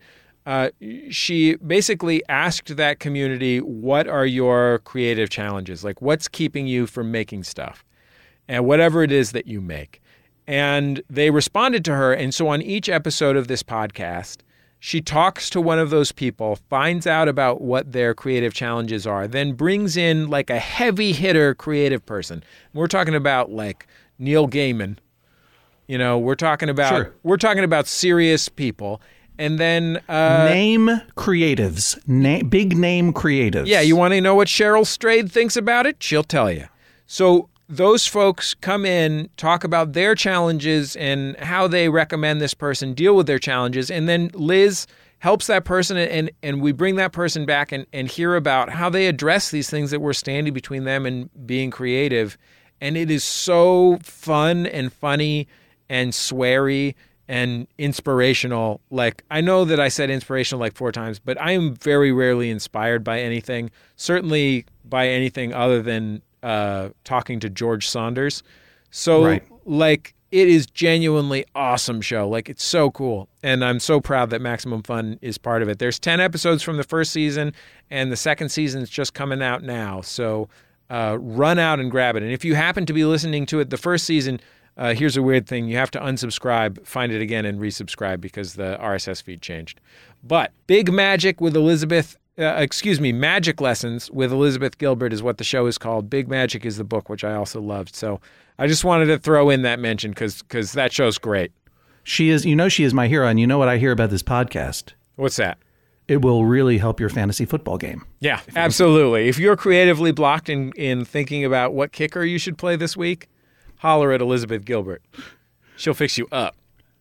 uh, she basically asked that community, what are your creative challenges? Like, what's keeping you from making stuff? And whatever it is that you make. And they responded to her. And so on each episode of this podcast, she talks to one of those people, finds out about what their creative challenges are, then brings in like a heavy hitter creative person. We're talking about like Neil Gaiman. You know, we're talking about Sure. we're talking about serious people. And then uh, name creatives, Na- big name creatives. Yeah, you want to know what Cheryl Strayed thinks about it? She'll tell you. So those folks come in, talk about their challenges and how they recommend this person deal with their challenges. And then Liz helps that person, and, and we bring that person back and, and hear about how they address these things that were standing between them and being creative. And it is so fun and funny and sweary and inspirational. Like, I know that I said inspirational like four times, but I am very rarely inspired by anything, certainly by anything other than uh, talking to George Saunders. So, Right. like, it is genuinely awesome show. Like, it's so cool. And I'm so proud that Maximum Fun is part of it. There's ten episodes from the first season, and the second season is just coming out now. So uh, run out and grab it. And if you happen to be listening to it the first season, Uh, here's a weird thing. You have to unsubscribe, find it again, and resubscribe because the R S S feed changed. But Big Magic with Elizabeth, uh, excuse me, Magic Lessons with Elizabeth Gilbert is what the show is called. Big Magic is the book, which I also loved. So I just wanted to throw in that mention because because that show's great. She is, you know, she is my hero. And you know what I hear about this podcast? What's that? It will really help your fantasy football game. Yeah, absolutely. If you're creatively blocked in, in thinking about what kicker you should play this week, holler at Elizabeth Gilbert. She'll fix you up.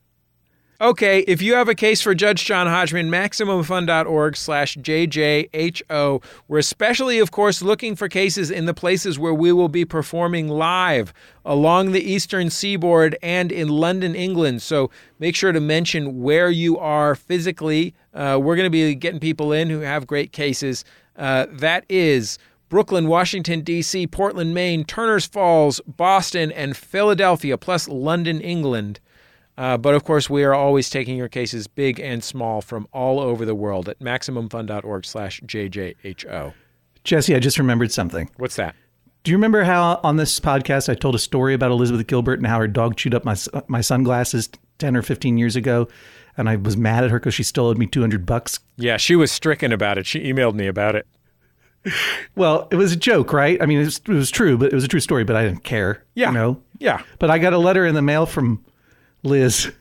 Okay, if you have a case for Judge John Hodgman, MaximumFun.org slash JJHO. We're especially, of course, looking for cases in the places where we will be performing live along the eastern seaboard and in London, England. So make sure to mention where you are physically. Uh, we're going to be getting people in who have great cases. Uh, that is Brooklyn, Washington, D C, Portland, Maine, Turners Falls, Boston, and Philadelphia, plus London, England. Uh, but, of course, we are always taking your cases big and small from all over the world at MaximumFun.org slash JJHO. Jesse, I just remembered something. What's that? Do you remember how on this podcast I told a story about Elizabeth Gilbert and how her dog chewed up my my sunglasses ten or fifteen years ago? And I was mad at her because she still owed me two hundred bucks. Yeah, she was stricken about it. She emailed me about it. Well, it was a joke, right? I mean, it was, it was true, but it was a true story, but I didn't care. Yeah. You know? Yeah. But I got a letter in the mail from Liz,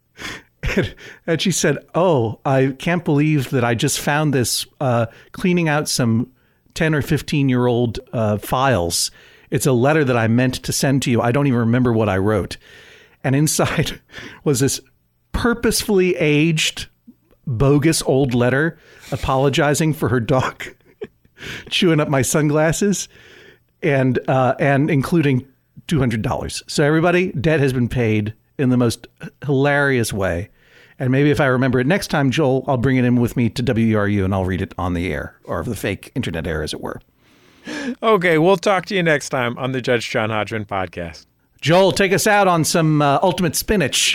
and, and she said, oh, I can't believe that I just found this uh, cleaning out some ten or fifteen year old uh, files. It's a letter that I meant to send to you. I don't even remember what I wrote. And inside was this purposefully aged, bogus old letter apologizing for her dog chewing up my sunglasses, and uh, and including two hundred dollars. So everybody, debt has been paid in the most hilarious way. And maybe if I remember it next time, Joel, I'll bring it in with me to W E R U and I'll read it on the air, or the fake internet air, as it were. Okay, we'll talk to you next time on the Judge John Hodgman podcast. Joel, take us out on some uh, ultimate spinach.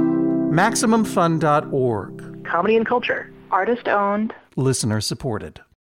Maximum Fun dot org. Comedy and culture. Artist owned. Listener supported.